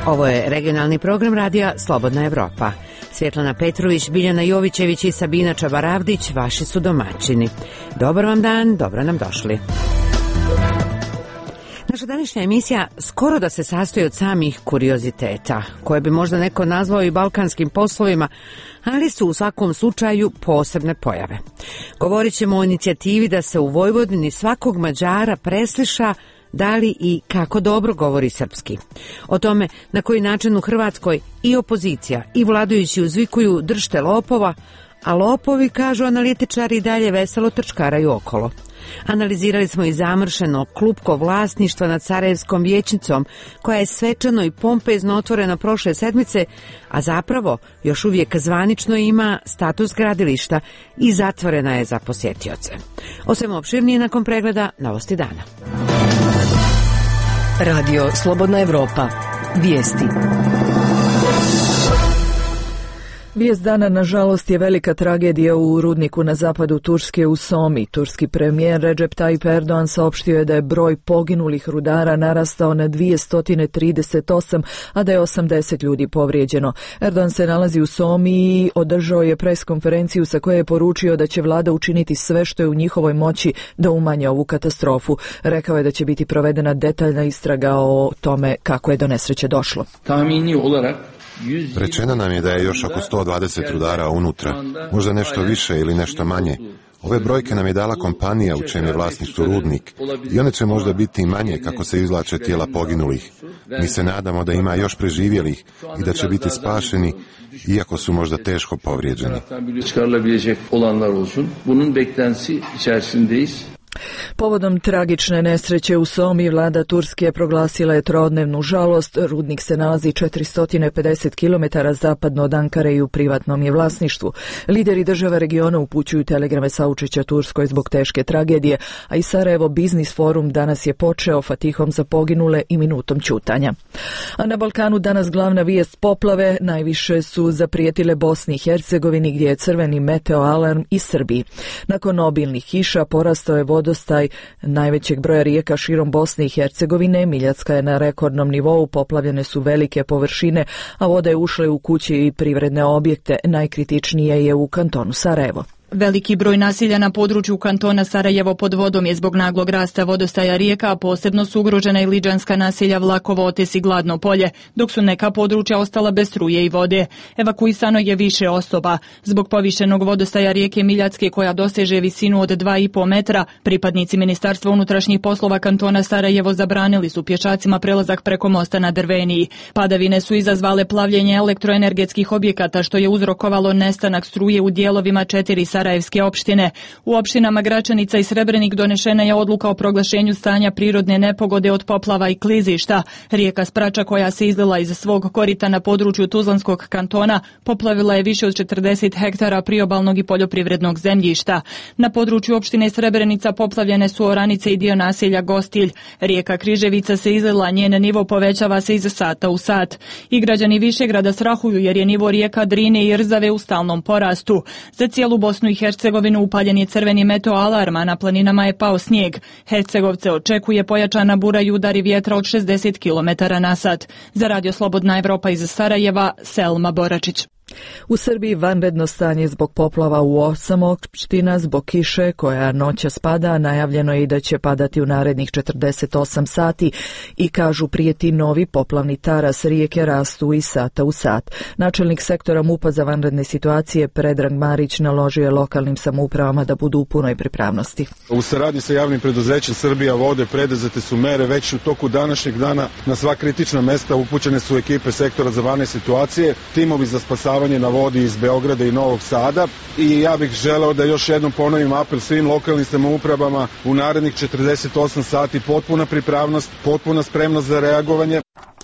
Ovo je regionalni program radija Slobodna Evropa. Svjetlana Petrović, Biljana Jovićević i Sabina Čabaravdić vaši su domaćini. Dobar vam dan, dobro nam došli. Naša današnja emisija skoro da se sastoji od samih kurioziteta, koje bi možda neko nazvao i balkanskim poslovima, ali su u svakom slučaju posebne pojave. Govorit ćemo o inicijativi da se u Vojvodini svakog Mađara presliša da li i kako dobro govori srpski. O tome na koji način u Hrvatskoj i opozicija i vladajući uzvikuju držte lopova, a lopovi, kažu analitičari, dalje veselo trčkaraju okolo. Analizirali smo i zamršeno klupko vlasništva nad Sarajevskom vijećnicom, koja je svečano i pompezno otvorena prošle sedmice, a zapravo još uvijek zvanično ima status gradilišta i zatvorena je za posjetioce. O svemu opširnije nakon pregleda Novosti dana. Radio Slobodna Evropa. Vijesti. Vijest dana, nažalost, je velika tragedija u rudniku na zapadu Turske u Somi. Turski premijer Recep Tayyip Erdogan saopštio je da je broj poginulih rudara narastao na 238, a da je 80 ljudi povrijeđeno. Erdogan se nalazi u Somi i održao je preskonferenciju sa koje je poručio da će vlada učiniti sve što je u njihovoj moći da umanje ovu katastrofu. Rekao je da će biti provedena detaljna istraga o tome kako je do nesreće došlo. Rečeno nam je da je još oko 120 rudara unutra, možda nešto više ili nešto manje. Ove brojke nam je dala kompanija u čijem je vlasništvu rudnik i one će možda biti i manje kako se izvlače tijela poginulih. Mi se nadamo da ima još preživjelih i da će biti spašeni, iako su možda teško povrijeđeni. Povodom tragične nesreće u Somi, vlada Turske proglasila je trodnevnu žalost. Rudnik se nalazi 450 km zapadno od Ankare i u privatnom je vlasništvu. Lideri država regiona upućuju telegrame saučešća Turskoj zbog teške tragedije, a i Sarajevo Biznis forum danas je počeo fatihom za poginule i minutom ćutanja. A na Balkanu danas glavna vijest poplave, najviše su zaprijetile Bosni i Hercegovini, gdje je crveni meteo alarm, i Srbiji. Nakon obilnih kiša porastao je vodostaj najvećeg broja rijeka širom Bosne i Hercegovine. Miljacka je na rekordnom nivou, poplavljene su velike površine, a voda je ušla u kuće i privredne objekte. Najkritičnije je u kantonu Sarajevo. Veliki broj naselja na području kantona Sarajevo pod vodom je zbog naglog rasta vodostaja rijeka, a posebno su ugrožena i lidžanska naselja Vlakovo, Otes i Gladno polje, dok su neka područja ostala bez struje i vode. Evakuisano je više osoba. Zbog povišenog vodostaja rijeke Miljacke, koja doseže visinu od 2,5 metra, pripadnici Ministarstva unutrašnjih poslova kantona Sarajevo zabranili su pješacima prelazak preko mosta na Drveniji. Padavine su izazvale plavljenje elektroenergetskih objekata, što je uzrokovalo nestanak struje u dijelovima 4 sarajevske opštine. U opštinama Gračanica i Srebrenik donešena je odluka o proglašenju stanja prirodne nepogode od poplava i klizišta. Rijeka Sprača, koja se izlila iz svog korita na području Tuzlanskog kantona, poplavila je više od 40 hektara priobalnog i poljoprivrednog zemljišta. Na području opštine Srebrenica poplavljene su oranice i dio naselja Gostilj. Rijeka Križevica se izlila, njen nivo povećava se iz sata u sat. I građani Višegrada strahuju jer je nivo rijeka Drine i Rzave u stalnom porastu. Za cijelu Bosnu i Hercegovinu upaljen je crveni meteo alarm, a na planinama je pao snijeg. Hercegovce očekuje pojačana bura i udari vjetra od 60 km na sat. Za Radio Slobodna Evropa iz Sarajeva, Selma Boračić. U Srbiji vanredno stanje zbog poplava u 8 opština zbog kiše koja noćas pada. Najavljeno je i da će padati u narednih 48 sati i, kažu, prijeti novi poplavni taras. Rijeke rastu iz sata u sat. Načelnik sektora MUP-a za vanredne situacije Predrag Marić naložio je lokalnim samoupravama da budu u punoj pripravnosti. U saradnji sa javnim preduzećem Srbija vode preduzete su mere. Već u toku današnjeg dana na sva kritična mesta upućene su ekipe sektora za vanredne situacije, timovi za spasavanje na vodi iz Beograda i Novog Sada, i ja bih želeo da još jednom ponovim apel svim lokalnim samoupravama: u narednih 48 sati potpuna pripravnost, potpuna spremnost za reagovanje.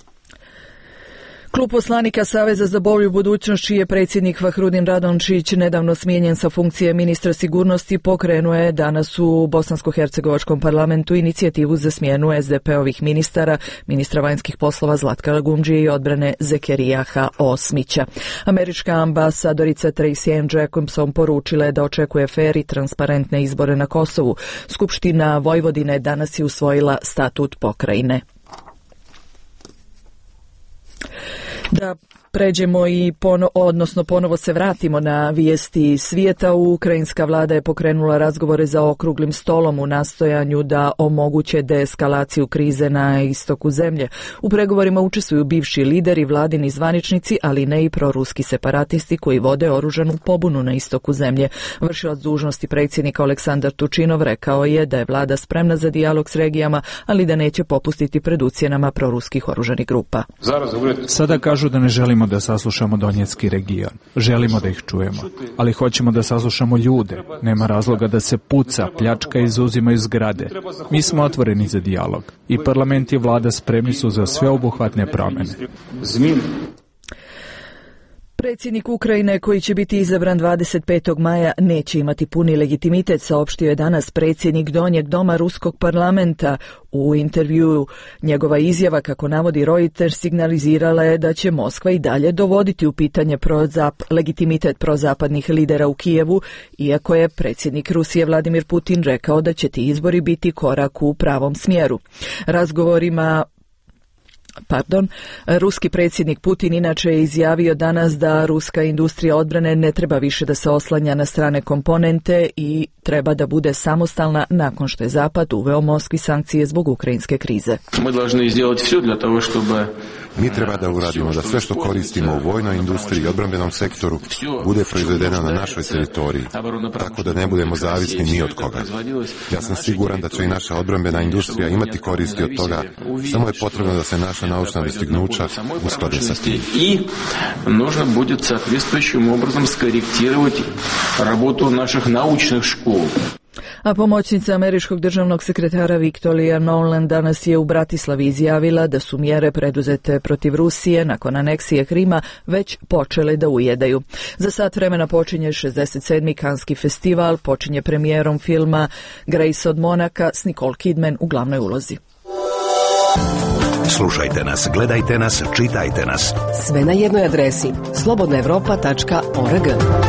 Klub poslanika Saveza za bolju budućnost, čiji je predsjednik Fahrudin Radončić nedavno smijenjen sa funkcije ministra sigurnosti, pokrenuo je danas u bosansko-hercegovačkom parlamentu inicijativu za smjenu SDP-ovih ministara, ministra vanjskih poslova Zlatka Lagumdžije i odbrane Zekerijaha Osmića. Američka ambasadorica Tracy Ann Jacobson poručila je da očekuje fer i transparentne izbore na Kosovu. Skupština Vojvodine danas je usvojila statut pokrajine. Da pređemo i ponovo se vratimo na vijesti svijeta. Ukrajinska vlada je pokrenula razgovore za okruglim stolom u nastojanju da omoguće deeskalaciju krize na istoku zemlje. U pregovorima učestvuju bivši lideri, vladini zvaničnici, ali ne i proruski separatisti koji vode oružanu pobunu na istoku zemlje. Vršilac dužnosti predsjednika Aleksandar Tučinov rekao je da je vlada spremna za dijalog s regijama, ali da neće popustiti pred ucjenama proruskih oružanih grupa. Sada kažu da ne želimo da saslušamo Donjetski region. Želimo da ih čujemo, ali hoćemo da saslušamo ljude. Nema razloga da se puca, pljačka i izuzimaju zgrade. Mi smo otvoreni za dijalog i parlament i vlada spremni su za sveobuhvatne promjene. Predsjednik Ukrajine, koji će biti izabran 25. maja, neće imati puni legitimitet, saopštio je danas predsjednik Donjeg doma Ruskog parlamenta. U intervjuu njegova izjava, kako navodi Reuters, signalizirala je da će Moskva i dalje dovoditi u pitanje legitimitet prozapadnih lidera u Kijevu, iako je predsjednik Rusije Vladimir Putin rekao da će ti izbori biti korak u pravom smjeru. Ruski predsjednik Putin inače je izjavio danas da ruska industrija odbrane ne treba više da se oslanja na strane komponente i treba da bude samostalna nakon što je Zapad uveo Moskvi sankcije zbog ukrajinske krize. Mi treba da uradimo da sve što koristimo u vojnoj industriji i odbrambenom sektoru bude proizvedeno na našoj teritoriji, tako da ne budemo zavisni ni od koga. Ja sam siguran da će i naša odbrambena industrija imati koristi od toga, samo je potrebno da se naša naučna dostignuća usklade sa tim. I нужно будет соответствующим образом скорректировать работу наших научных школ. A pomoćnica američkog državnog sekretara Victoria Nuland danas je u Bratislavi izjavila da su mjere preduzete protiv Rusije nakon aneksije Krima već počele da ujedaju. Za sat vremena počinje 67. Kanski festival, počinje premijerom filma Grace od Monaka s Nicole Kidman u glavnoj ulozi. Slušajte nas, gledajte nas, čitajte nas. Sve na jednoj adresi slobodnaevropa.org.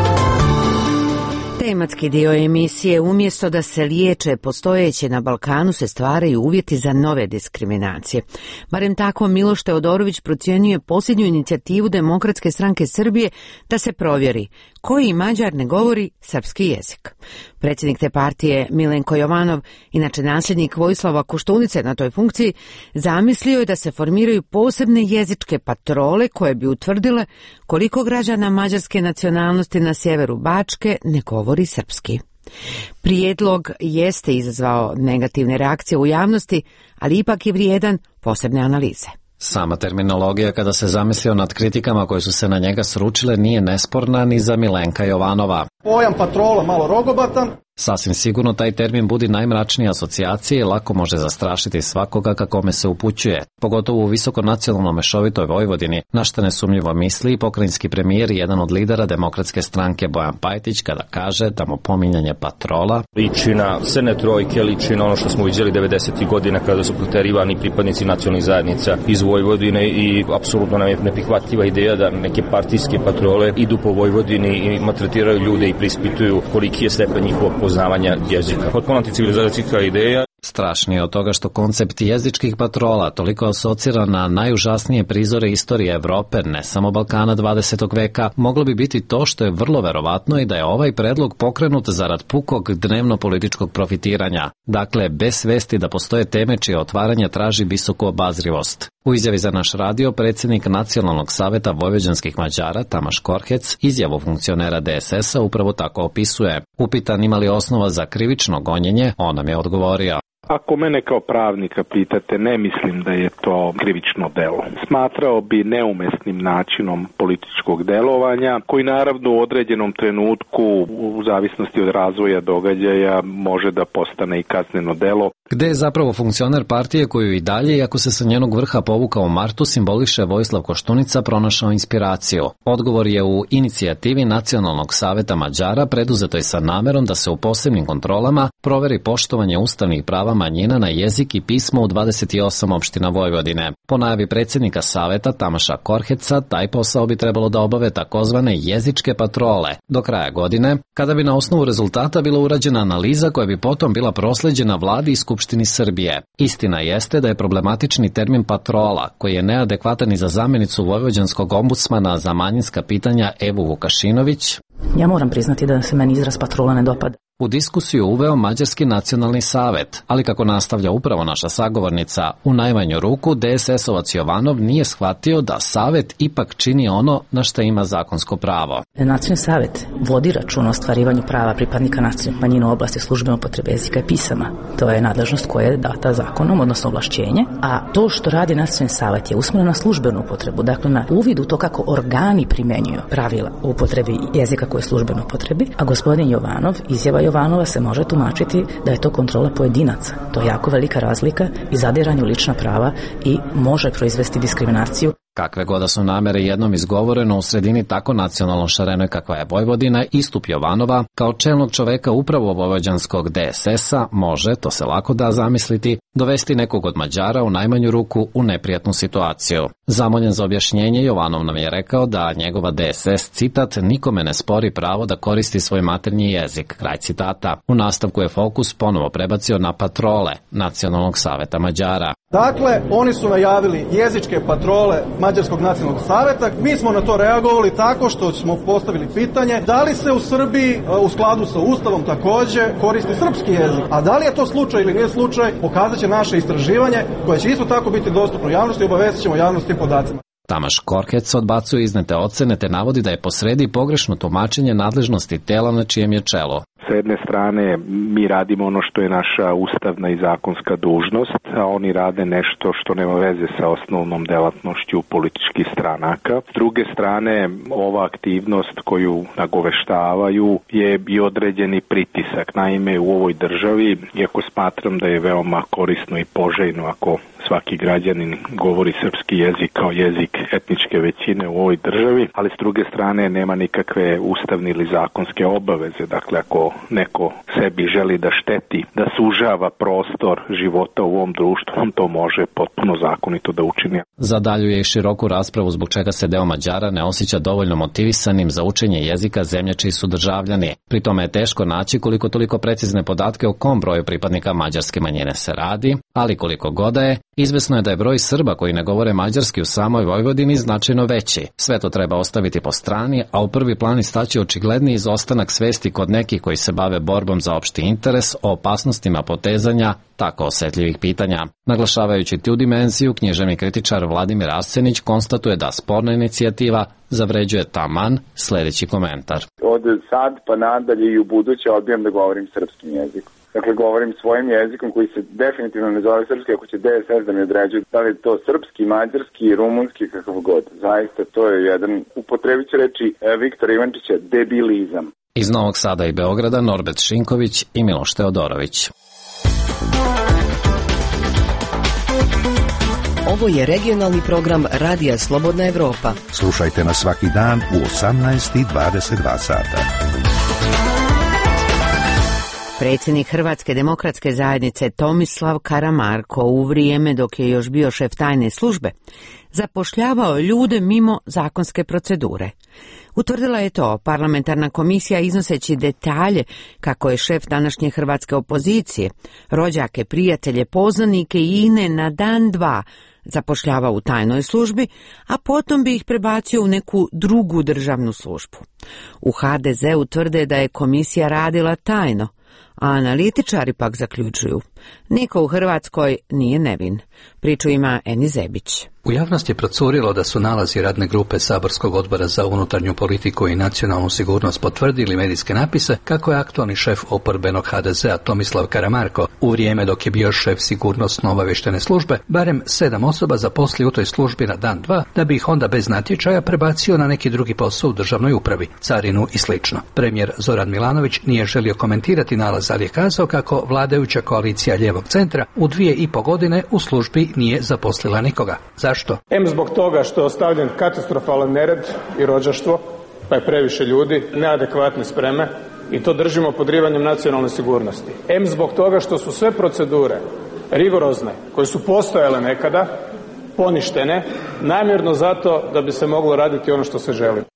Tematski dio emisije: umjesto da se liječe postojeće na Balkanu se stvaraju uvjeti za nove diskriminacije. Barem tako Miloš Teodorović procjenjuje posljednju inicijativu Demokratske stranke Srbije da se provjeri koji Mađar ne govori srpski jezik. Predsjednik te partije Milenko Jovanov, inače nasljednik Vojislava Koštunice na toj funkciji, zamislio je da se formiraju posebne jezičke patrole koje bi utvrdile koliko građana mađarske nacionalnosti na sjeveru Bačke ne govori srpski. Prijedlog jeste izazvao negativne reakcije u javnosti, ali ipak je vrijedan posebne analize. Sama terminologija, kada se zamislio nad kritikama koje su se na njega sručile, nije nesporna ni za Milenka Jovanova. Pojam patrola malo rogobatan. Sasvim sigurno taj termin budi najmračnije asocijacije i lako može zastrašiti svakoga ka kome se upućuje, pogotovo u visoko nacionalno mešovitoj Vojvodini, na što nesumnjivo misli i pokrajinski premijer i jedan od lidera Demokratske stranke Bojan Pajtić kada kaže da mu pominjanje patrola liči na crne trojke, liči na ono što smo vidjeli 90. godina kada su proterivani pripadnici nacionalnih zajednica iz Vojvodine i apsolutno nam je neprihvatljiva ideja da neke partijske patrole idu po Vojvodini i maltretiraju ljude i prispituju koliki je stepen njihovog poznavanja jezika. Potpuno anticivilizacijska ideja. Strašnije od toga što koncept jezičkih patrola toliko asocira na najužasnije prizore istorije Evrope, ne samo Balkana 20. veka, moglo bi biti to što je vrlo verovatno i da je ovaj predlog pokrenut zarad pukog dnevno-političkog profitiranja. Dakle, bez svesti da postoje teme čije otvaranje traži visoku obazrivost. U izjavi za naš radio predsjednik Nacionalnog saveta vojvođanskih Mađara Tamaš Korhec izjavu funkcionera DSS-a upravo tako opisuje. Upitan ima li osnova za krivično gonjenje, on nam je odgovorio: Ako mene kao pravnika pitate, ne mislim da je to krivično delo. Smatrao bi neumesnim načinom političkog delovanja, koji naravno u određenom trenutku, u zavisnosti od razvoja događaja, može da postane i kazneno delo. Gde je zapravo funkcioner partije koju i dalje, iako se sa njenog vrha povukao u martu, simboliše Vojislav Koštunica, pronašao inspiraciju? Odgovor je u inicijativi Nacionalnog saveta Mađara, preduzetoj sa namerom da se u posebnim kontrolama proveri poštovanje ustavnih prava manjina na jezik i pismo u 28 opština Vojvodine. Po najavi predsjednika saveta Tamaša Korheca, taj posao bi trebalo da obave takozvane jezičke patrole do kraja godine, kada bi na osnovu rezultata bila urađena analiza koja bi potom bila prosleđena vladi i skupštini Srbije. Istina jeste da je problematični termin patrola, koji je neadekvatan i za zamjenicu vojvođanskog ombudsmana za manjinska pitanja Evu Vukašinović, ja moram priznati da se meni izraz patrola ne dopada. U diskusiju uveo Mađarski nacionalni savet, ali kako nastavlja upravo naša sagovornica, u najmanju ruku DSS-ovac Jovanov nije shvatio da savet ipak čini ono na što ima zakonsko pravo. Nacionalni savet vodi račun o ostvarivanju prava pripadnika nacionalnih manjina u oblasti službene upotrebe jezika i pisama. To je nadležnost koja je data zakonom, odnosno ovlašćenje, a to što radi nacionalni savet je usmjereno na službenu upotrebu, dakle na uvid u to kako organi primjenjuju pravila o upotrebi jezika koje je službeno upotrebi, a gospodin Jovanov, izjava Jovanova se može tumačiti da je to kontrola pojedinaca. To je jako velika razlika i zadiranje u lična prava i može proizvesti diskriminaciju. Kakve god da su namere jednom izgovoreno u sredini tako nacionalno šarenoj kakva je Vojvodina, istup Jovanova kao čelnog čoveka upravo vojvođanskog DSS-a može, to se lako da zamisliti, dovesti nekog od Mađara u najmanju ruku u neprijatnu situaciju. Zamoljen za objašnjenje, Jovanov nam je rekao da njegova DSS, citat, nikome ne spori pravo da koristi svoj maternji jezik, kraj citata. U nastavku je fokus ponovo prebacio na patrole Nacionalnog saveta Mađara. Dakle, oni su najavili jezičke patrole Mađarskog nacionalnog saveta. Mi smo na to reagovali tako što smo postavili pitanje da li se u Srbiji u skladu sa Ustavom takođe koristi srpski jezik. A da li je to slučaj ili nije slučaj, pokazat će naše istraživanje koje će isto tako biti dostupno javnosti i obavestit ćemo javnost tim podacima. Tamaš Korkec odbacuje iznete ocene te navodi da je posredi pogrešno tumačenje nadležnosti tela na čijem je čelu. Sa jedne strane mi radimo ono što je naša ustavna i zakonska dužnost, a oni rade nešto što nema veze sa osnovnom delatnošću političkih stranaka. S druge strane, ova aktivnost koju nagoveštavaju je i određeni pritisak. Naime, u ovoj državi, iako smatram da je veoma korisno i poželjno ako svaki građanin govori srpski jezik kao jezik etničke većine u ovoj državi, ali s druge strane nema nikakve ustavne ili zakonske obaveze. Dakle, ako neko sebi želi da šteti, da sužava prostor života u ovom društvu, on to može potpuno zakonito da učini. Zadaljuje i široku raspravu zbog čega se deo Mađara ne osjeća dovoljno motivisanim za učenje jezika zemlje čiji su državljani. Pri tome je teško naći koliko toliko precizne podatke o kom broju pripadnika mađarske manjine se radi, ali koliko god je, izvesno je da je broj Srba koji ne govore mađarski u samoj Vojvodini značajno veći. Sve to treba ostaviti po strani, a u prvi plan istaći očigledni izostanak svesti kod nekih koji se bave borbom za opšti interes o opasnostima potezanja tako osetljivih pitanja. Naglašavajući tu dimenziju, književni kritičar Vladimir Arsenić konstatuje da sporna inicijativa zavređuje taman sljedeći komentar. Od sad pa nadalje i u buduće odbijam da govorim srpskim jezikom. Dakle, govorim svojim jezikom koji se definitivno ne zove srpski, ako će DSS da mi određuje da li je to srpski, mađarski, rumunski, kakav god. Zaista, to je jedan, upotrebit ću reći Viktora Ivančića, debilizam. Iz Novog Sada i Beograda Norbert Šinković i Miloš Teodorović. Ovo je regionalni program Radija Slobodna Evropa. Slušajte nas svaki dan u 18:22 sata. Predsjednik Hrvatske demokratske zajednice Tomislav Karamarko u vrijeme dok je još bio šef tajne službe zapošljavao ljude mimo zakonske procedure. Utvrdila je to parlamentarna komisija iznoseći detalje kako je šef današnje hrvatske opozicije, rođake, prijatelje, poznanike i ine na dan dva zapošljavao u tajnoj službi, a potom bi ih prebacio u neku drugu državnu službu. U HDZ-u tvrde da je komisija radila tajno, a analitičari pak zaključuju: niko u Hrvatskoj nije nevin. Priču ima Eni Zebić. U javnosti je procurilo da su nalazi radne grupe Saborskog odbora za unutarnju politiku i nacionalnu sigurnost potvrdili medijske napise kako je aktualni šef oporbenog HDZ-a Tomislav Karamarko u vrijeme dok je bio šef sigurnosno-obavještajne službe barem 7 osoba zaposlio u toj službi na dan dva, da bi ih onda bez natječaja prebacio na neki drugi posao u državnoj upravi, carinu i slično. Premijer Zoran Milanović nije želio komentirati nalaz, ali je kazao kako vladajuća koalicija lijevog centra u 2,5 godine u službi nije zaposlila nikoga. Zašto? Zbog toga što je ostavljen katastrofalan nered i rođaštvo, pa je previše ljudi, neadekvatne spreme i to držimo podrivanjem nacionalne sigurnosti. Zbog toga što su sve procedure rigorozne, koje su postojale nekada, poništene, namjerno zato da bi se moglo raditi ono što se želi.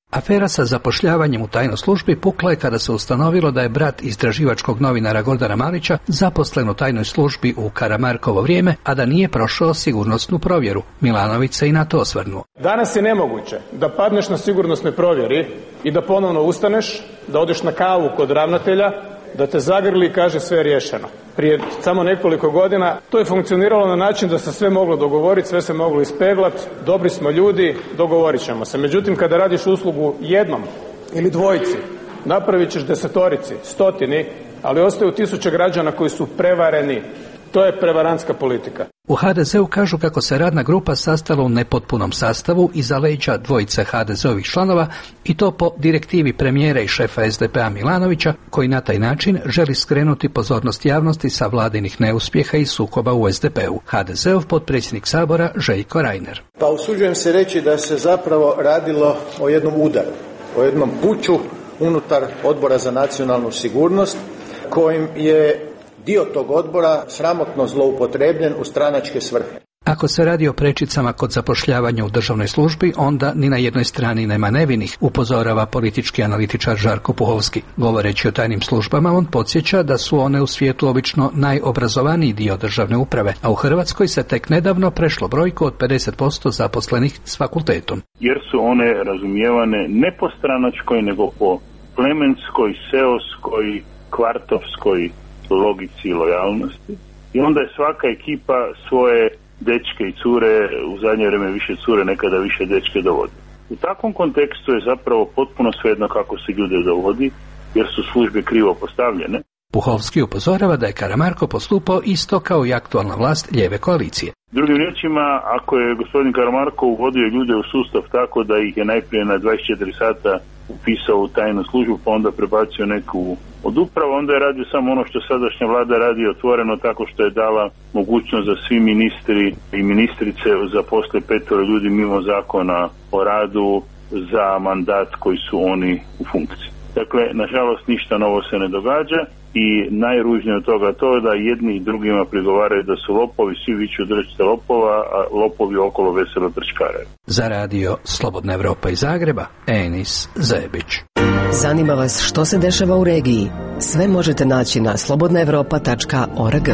Afera sa zapošljavanjem u tajnoj službi pukla je kada se ustanovilo da je brat istraživačkog novinara Gordana Malića zaposlen u tajnoj službi u Karamarkovo vrijeme, a da nije prošao sigurnosnu provjeru. Milanović se i na to osvrnuo. Danas je nemoguće da padneš na sigurnosnoj provjeri i da ponovno ustaneš, da odeš na kavu kod ravnatelja, da te zagrli i kaže sve je riješeno. Prije samo nekoliko godina to je funkcioniralo na način da se sve moglo dogovoriti, sve se moglo ispeglati, dobri smo ljudi, dogovorit ćemo se. Međutim, kada radiš uslugu jednom ili dvojici, napravit ćeš desetorici, stotini, ali ostaju tisuće građana koji su prevareni. To je prevarantska politika. U HDZ-u kažu kako se radna grupa sastala u nepotpunom sastavu iza leđa dvojice HDZ-ovih članova i to po direktivi premijera i šefa SDP-a Milanovića, koji na taj način želi skrenuti pozornost javnosti sa vladinih neuspjeha i sukoba u SDP-u. HDZ-ov potpredsjednik Sabora Željko Reiner. Pa usuđujem se reći da se zapravo radilo o jednom udaru, o jednom puču unutar Odbora za nacionalnu sigurnost, kojim je dio tog odbora sramotno zloupotrebljen u stranačke svrhe. Ako se radi o prečicama kod zapošljavanja u državnoj službi, onda ni na jednoj strani nema nevinih, upozorava politički analitičar Žarko Puhovski. Govoreći o tajnim službama, on podsjeća da su one u svijetu obično najobrazovaniji dio državne uprave, a u Hrvatskoj se tek nedavno prešlo brojku od 50% zaposlenih s fakultetom. Jer su one razumijevane ne po stranačkoj, nego po plemenskoj, seoskoj, kvartovskoj logici i lojalnosti. I onda je svaka ekipa svoje dečke i cure, u zadnje vrijeme više cure, nekada više dečke dovodi. U takvom kontekstu je zapravo potpuno svejedno kako se ljude dovodi, jer su službe krivo postavljene. Puhovski upozorava da je Karamarko postupao isto kao i aktualna vlast lijeve koalicije. Drugim riječima, ako je gospodin Karamarko uvodio ljude u sustav tako da ih je najprije na 24 sata upisao u tajnu službu, pa onda prebacio neku od uprava, onda je radio samo ono što sadašnja vlada radi otvoreno, tako što je dala mogućnost za svi ministri i ministrice zaposle 5 ljudi mimo zakona o radu za mandat koji su oni u funkciji. Dakle, nažalost, ništa novo se ne događa i najružnije od toga to je da jedni i drugima prigovaraju da su lopovi, svi viču držite lopova, a lopovi okolo veselo trčkare. Za radio Slobodna Evropa iz Zagreba, Enis Zebić. Zanima vas što se dešava u regiji? Sve možete naći na slobodnaevropa.org.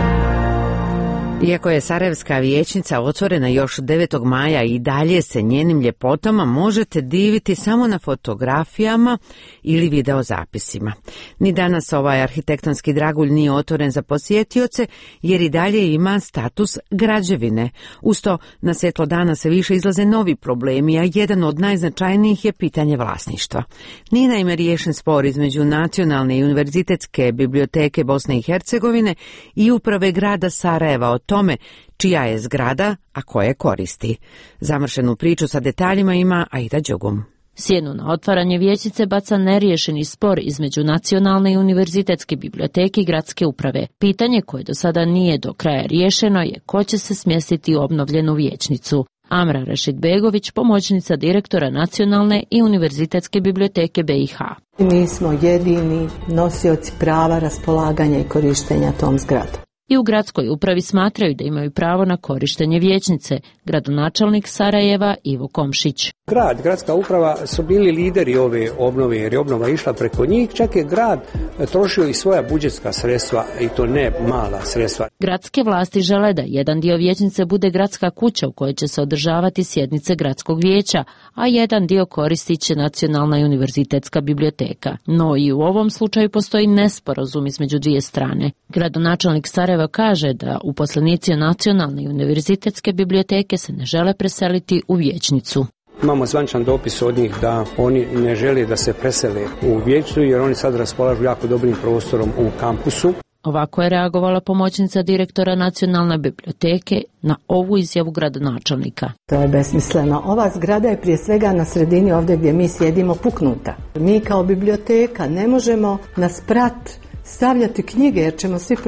Iako je Sarajevska vijećnica otvorena još 9. maja i dalje se njenim ljepotama možete diviti samo na fotografijama ili videozapisima. Ni danas ovaj arhitektonski dragulj nije otvoren za posjetioce jer i dalje ima status građevine. Uz to na svjetlo dana se više izlaze novi problemi, a jedan od najznačajnijih je pitanje vlasništva. Nije naime riješen spor između Nacionalne i univerzitetske biblioteke Bosne i Hercegovine i uprave grada Sarajeva o tome čija je zgrada, a koje koristi. Zamršenu priču sa detaljima ima Aida Đugum. Sjenu na otvaranje vijećnice baca neriješeni spor između Nacionalne i univerzitetske biblioteke i gradske uprave. Pitanje koje do sada nije do kraja riješeno je ko će se smjestiti u obnovljenu vijećnicu. Amra Rešid-Begović, pomoćnica direktora Nacionalne i univerzitetske biblioteke BiH. Mi smo jedini nosioci prava raspolaganja i korištenja tom zgradom. I u gradskoj upravi smatraju da imaju pravo na korištenje vijećnice, gradonačelnik Sarajeva Ivo Komšić. Gradska uprava su bili lideri ove obnove jer je obnova išla preko njih, čak je grad trošio i svoja budžetska sredstva i to ne mala sredstva. Gradske vlasti žele da jedan dio vijećnice bude gradska kuća u kojoj će se održavati sjednice gradskog vijeća, a jedan dio koristit će Nacionalna i univerzitetska biblioteka. No i u ovom slučaju postoji nesporazum između dvije strane. Gradonačelnik Sarajeva kaže da uposlenici Nacionalne i univerzitetske biblioteke se ne žele preseliti u vijećnicu. Imamo zvančan dopis od njih da oni ne žele da se presele u vijećnicu jer oni sad raspolažu jako dobrim prostorom u kampusu. Ovako je reagovala pomoćnica direktora Nacionalne biblioteke na ovu izjavu gradonačelnika. To je besmisleno. Ova zgrada je prije svega na sredini ovdje gdje mi sjedimo puknuta. Mi kao biblioteka ne možemo na sprat stavljati knjige jer ćemo svi propasti.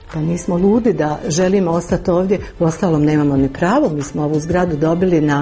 Pa nismo ludi da želimo ostati ovdje, u ostalom nemamo ni pravo, mi smo ovu zgradu dobili na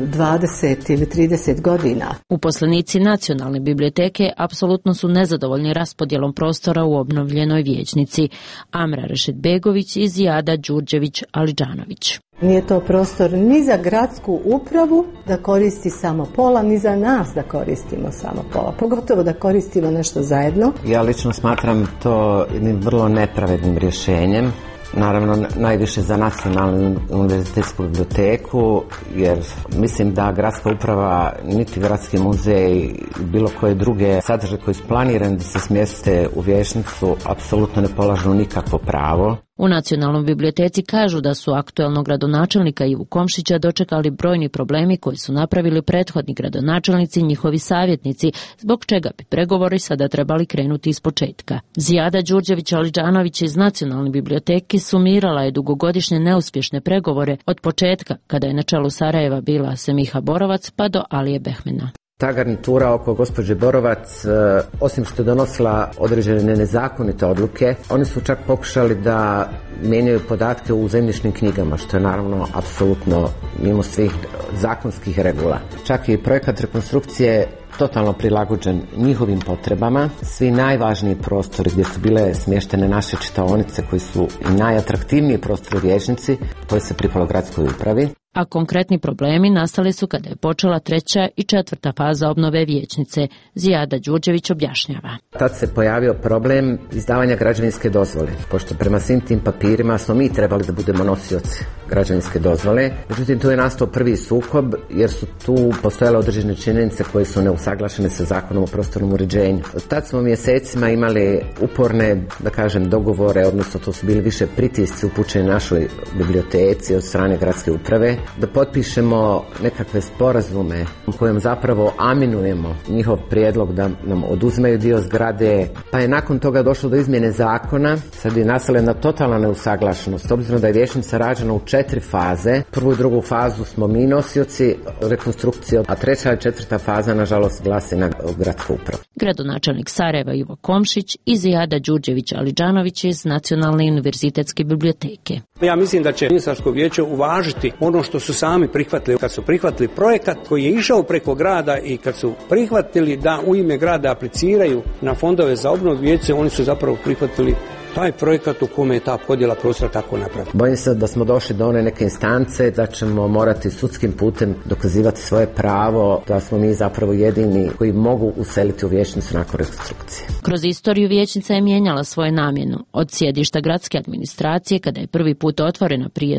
20 ili 30 godina. Uposlenici Nacionalne biblioteke apsolutno su nezadovoljni raspodjelom prostora u obnovljenoj vijećnici. Amra Rešetbegović i Zijada Đurđević-Alidžanović. Nije to prostor ni za gradsku upravu da koristi samo pola, ni za nas da koristimo samo pola. Pogotovo da koristimo nešto zajedno. Ja lično smatram to jednim vrlo nepravednim rješenjem. Naravno, najviše za Nacionalnu univerzitetsku biblioteku, jer mislim da gradska uprava, niti gradski muzej, bilo koje druge sadržaje koji su planirani da se smjeste u vijećnicu, apsolutno ne polažu nikakvo pravo. U Nacionalnoj biblioteci kažu da su aktuelnog gradonačelnika Ivu Komšića dočekali brojni problemi koji su napravili prethodni gradonačelnici i njihovi savjetnici, zbog čega bi pregovori sada trebali krenuti iz početka. Zijada Đurđević-Alidžanović iz Nacionalne biblioteke sumirala je dugogodišnje neuspješne pregovore od početka, kada je na čelu Sarajeva bila Semiha Borovac pa do Alije Behmena. Ta garnitura oko gospođe Borovac, osim što je donosila određene nezakonite odluke, oni su čak pokušali da mijenjaju podatke u zemljišnim knjigama, što je naravno apsolutno mimo svih zakonskih regula. Čak i projekat rekonstrukcije totalno prilagođen njihovim potrebama. Svi najvažniji prostori gdje su bile smještene naše čitaonice, koji su i najatraktivniji prostori vijećnici, to je se pripalo gradskoj upravi. A konkretni problemi nastali su kada je počela 3. i 4. faza obnove vijećnice. Zijada Đurđević objašnjava. Tad se pojavio problem izdavanja građevinske dozvole, pošto prema svim tim papirima smo mi trebali da budemo nosioci građevinske dozvole. Međutim, tu je nastao prvi sukob, jer su tu postojale određene činjenice koje su neusaglašene sa zakonom o prostornom uređenju. Tad smo mjesecima imali uporne, da kažem, dogovore, odnosno to su bili više pritisci upućeni našoj biblioteci od strane gradske uprave, da potpišemo nekakve sporazume u kojem zapravo aminujemo njihov prijedlog da nam oduzmeju dio zgrade, pa je nakon toga došlo do izmjene zakona. Sad je nastala jedna totalna neusaglašenost, obzirom da je vijećnica rađena u 4 faze. Prvu i drugu fazu smo mi nosioci rekonstrukcije, a 3. i 4. faza nažalost glasi na gradsku upravu. Gradonačelnik Sarajeva Ivo Komšić i Zijada Đurđević-Alidžanović iz Nacionalne univerzitetske biblioteke. Ja mislim da će ministarsko vijeće uvažiti ono što su sami prihvatili. Kad su prihvatili projekat koji je išao preko grada i kad su prihvatili da u ime grada apliciraju na fondove za obnovu vijeće, oni su zapravo prihvatili taj projekat u kome je ta podjela prostora tako napravljena. Bojim se da smo došli do one neke instance da ćemo morati sudskim putem dokazivati svoje pravo, da smo mi zapravo jedini koji mogu useliti u vijećnicu nakon rekonstrukcije. Kroz istoriju vijećnica je mijenjala svoju namjenu. Od sjedišta gradske administracije, kada je prvi put otvorena prije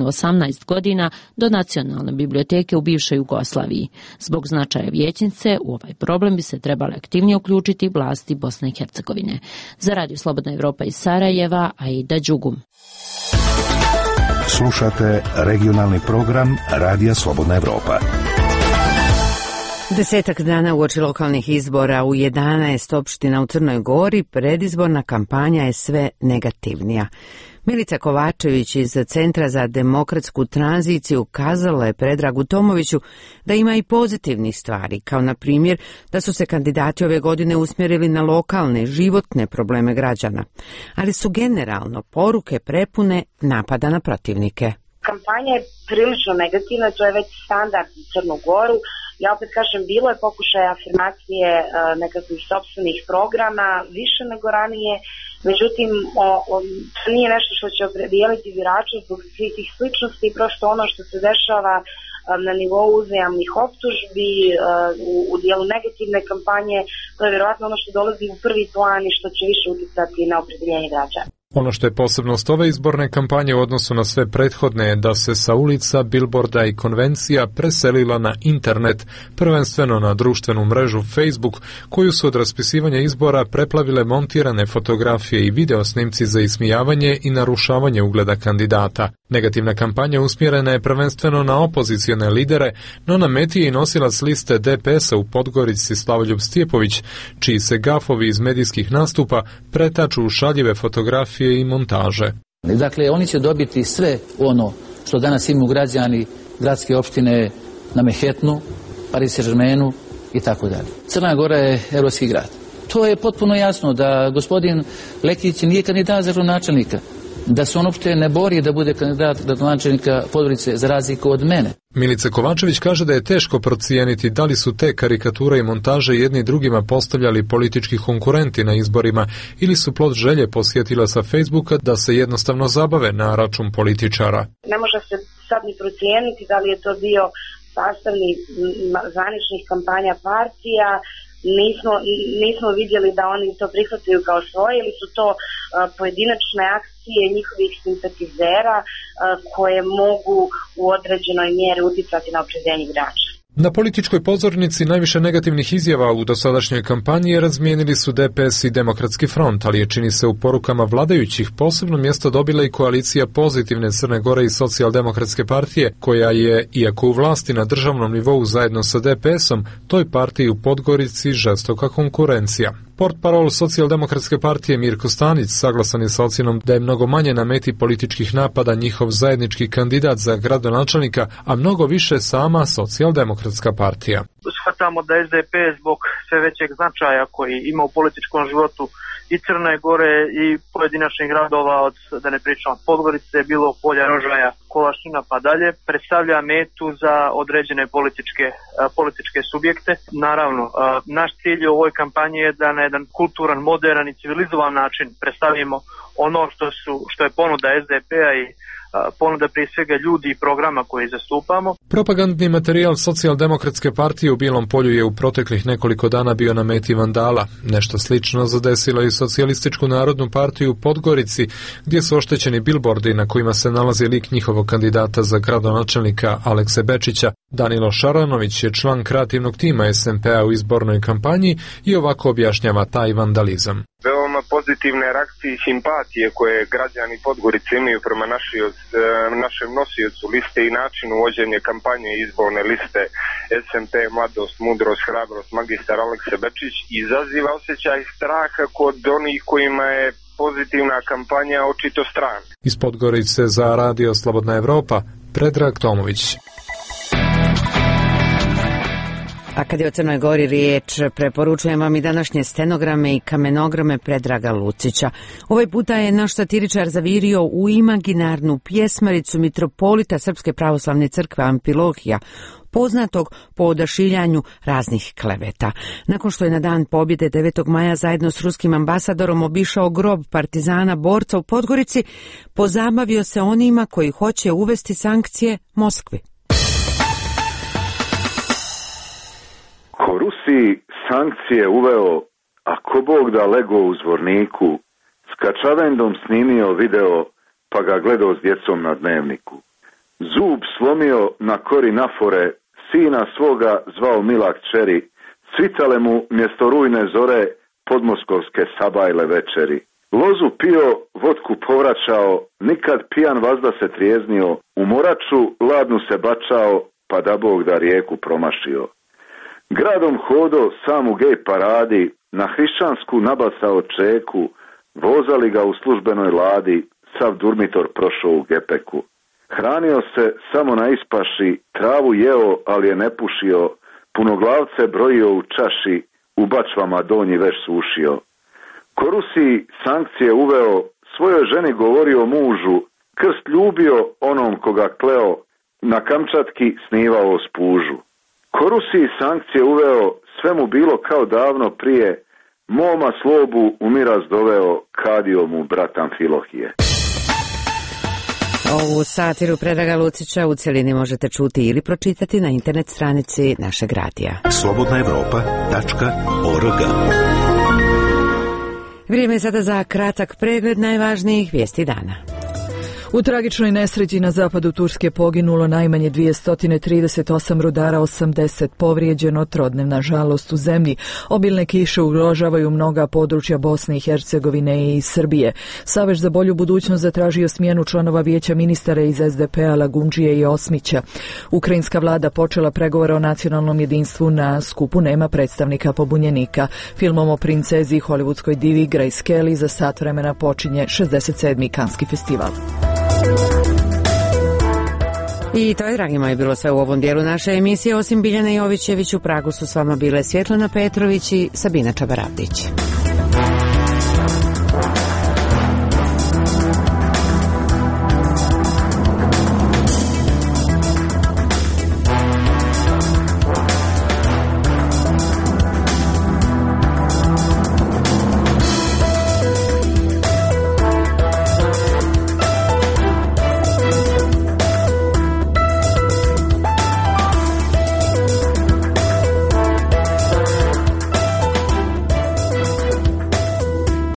118 godina, do Nacionalne biblioteke u bivšoj Jugoslaviji. Zbog značaja vijećnice u ovaj problem bi se trebale aktivnije uključiti vlasti Bosne i Hercegovine. Za Radio Slobodna Evropa iz Sarajeva, Aida Đugum. Slušate regionalni program Radija Slobodna Evropa. 10 dana uoči lokalnih izbora u 11 opština u Crnoj Gori predizborna kampanja je sve negativnija. Milica Kovačević iz Centra za demokratsku tranziciju kazala je Predragu Tomoviću da ima i pozitivnih stvari, kao na primjer da su se kandidati ove godine usmjerili na lokalne, životne probleme građana, ali su generalno poruke prepune napada na protivnike. Kampanja je prilično negativna, to je već standard u Crnu Goru. Ja opet kažem, bilo je pokušaja afirmacije nekakvih sopstvenih programa, više nego ranije, međutim, to nije nešto što će opredijeliti birače zbog svih tih sličnosti i prosto ono što se dešava na nivou uzajamnih optužbi, u dijelu negativne kampanje, to je vjerojatno ono što dolazi u prvi plan i što će više utjecati na opredeljenje građana. Ono što je posebnost ove izborne kampanje u odnosu na sve prethodne je da se sa ulica, bilborda i konvencija preselila na internet, prvenstveno na društvenu mrežu Facebook, koju su od raspisivanja izbora preplavile montirane fotografije i videosnimci za ismijavanje i narušavanje ugleda kandidata. Negativna kampanja usmjerena je prvenstveno na opozicione lidere, no na meti je i nosilac liste DPS-a u Podgorici Slavoljub Stjepović, čiji se gafovi iz medijskih nastupa pretaču u šaljive fotografije i montaže. Dakle, oni će dobiti sve ono što danas imaju građani gradske opštine na Manhattanu, Paris Saint-Germainu i tako dalje. Crna Gora je evropski grad. To je potpuno jasno da gospodin Lekić nije kandidat za gradonačelnika. da se on uopšte ne bori da bude kandidat gradonačelnika Podgorice za razliku od mene. Milica Kovačević kaže da je teško procijeniti da li su te karikature i montaže jedni drugima postavljali politički konkurenti na izborima ili su plod želje posjetilaca Facebooka da se jednostavno zabave na račun političara. Ne može se sad ni procijeniti da li je to bio sastavni zvaničnih kampanja partija. Nismo vidjeli da oni to prihvataju kao svoje ili su to pojedinačne akcije njihovih simpatizera koje mogu u određenoj mjeri utjecati na opredjeljenje birača. Na političkoj pozornici najviše negativnih izjava u dosadašnjoj kampanji razmijenili su DPS i Demokratski front, ali je, čini se, u porukama vladajućih posebno mjesto dobila i koalicija Pozitivne Crne Gore i Socijaldemokratske partije, koja je, iako u vlasti na državnom nivou zajedno sa DPS-om, toj partiji u Podgorici žestoka konkurencija. Portparol Socijaldemokratske partije Mirko Stanić saglasan je sa ocjenom da je mnogo manje na meti političkih napada njihov zajednički kandidat za gradonačelnika, a mnogo više sama Socijaldemokratska partija. Shvatamo da SDP zbog sve većeg značaja koji ima u političkom životu i Crne Gore i pojedinačnih gradova, od, da ne pričam, od Podgorice, bilo Polja, Rožaja, Kolašina pa dalje, predstavlja metu za određene političke subjekte. Naravno, naš cilj u ovoj kampanji je da na jedan kulturan, modern i civilizovan način predstavimo ono što je ponuda SDP-a i ponuda prije svega ljudi i programa koji zastupamo. Propagandni materijal Socijaldemokratske partije u Bilom Polju je u proteklih nekoliko dana bio na meti vandala. Nešto slično zadesilo i Socijalističku narodnu partiju u Podgorici, gdje su oštećeni bilbordi na kojima se nalazi lik njihovog kandidata za gradonačelnika Alekse Bečića. Danilo Šaranović je član kreativnog tima SMP-a u izbornoj kampanji i ovako objašnjava taj vandalizam. Veoma pozitivne reakcije i simpatije koje građani Podgorice imaju prema našem nosiocu liste i načinu vođenja kampanje izborne liste SMP Mladost, Mudrost, Hrabrost, magistar Alekse Bečić izaziva osjećaj straha kod onih kojima je pozitivna kampanja očito strana. Iz Podgorice za Radio Slobodna Evropa, Predrag Tomović. A kad je o Crnoj Gori riječ, preporučujem vam i današnje stenograme i kamenograme Predraga Lucića. Ovaj puta je naš satiričar zavirio u imaginarnu pjesmaricu mitropolita Srpske pravoslavne crkve Amfilohija, poznatog po odašiljanju raznih kleveta. Nakon što je na dan pobjede 9. maja zajedno s ruskim ambasadorom obišao grob partizana borca u Podgorici, pozabavio se onima koji hoće uvesti sankcije Moskvi. Ko Rusiji sankcije uveo, a ko Bog da lego u zvorniku, s kačavendom snimio video, pa ga gledao s djecom na dnevniku. Zub slomio na kori nafore, sina svoga zvao mila kćeri, svitale mu mjesto rujne zore podmoskovske sabajle večeri. Lozu pio, vodku povraćao, nikad pijan vazda se trijeznio, u moraču ladnu se bačao, pa da Bog da rijeku promašio. Gradom hodo sam u gej paradi, na hrišćansku nabasao čeku, vozali ga u službenoj ladi, sav durmitor prošao u gepeku. Hranio se samo na ispaši, travu jeo, ali je ne pušio, punoglavce brojio u čaši, u bačvama donji veš sušio. Ko Rusiji sankcije uveo, svojoj ženi govorio mužu, krst ljubio onom koga kleo, na Kamčatki snivao spužu. Ko Rusiji sankcije uveo, sve mu bilo kao davno prije, moma slobu u miraz doveo, kadio mu brat Amfilohije. Ovu satiru Predraga Lucića u cjelini možete čuti ili pročitati na internet stranici našeg radija. slobodnaevropa.org. Vrijeme je sada za kratak pregled najvažnijih vijesti dana. U tragičnoj nesreći na zapadu Turske poginulo najmanje 238 rudara, 80 povrijeđeno, trodnevna žalost u zemlji. Obilne kiše ugrožavaju mnoga područja Bosne i Hercegovine i Srbije. Savez za bolju budućnost zatražio smjenu članova vijeća ministara iz SDP-a Lagundžije i Osmića. Ukrajinska vlada počela pregovore o nacionalnom jedinstvu, na skupu nema predstavnika pobunjenika. Filmom o princezi i hollywoodskoj divi Grace Kelly za sat vremena počinje 67. Kanski festival. I to je, dragi moji, bilo sve u ovom dijelu naše emisije. Osim Biljane Jovićević, u Pragu su s vama bile Svjetlana Petrović i Sabina Čabaravdić.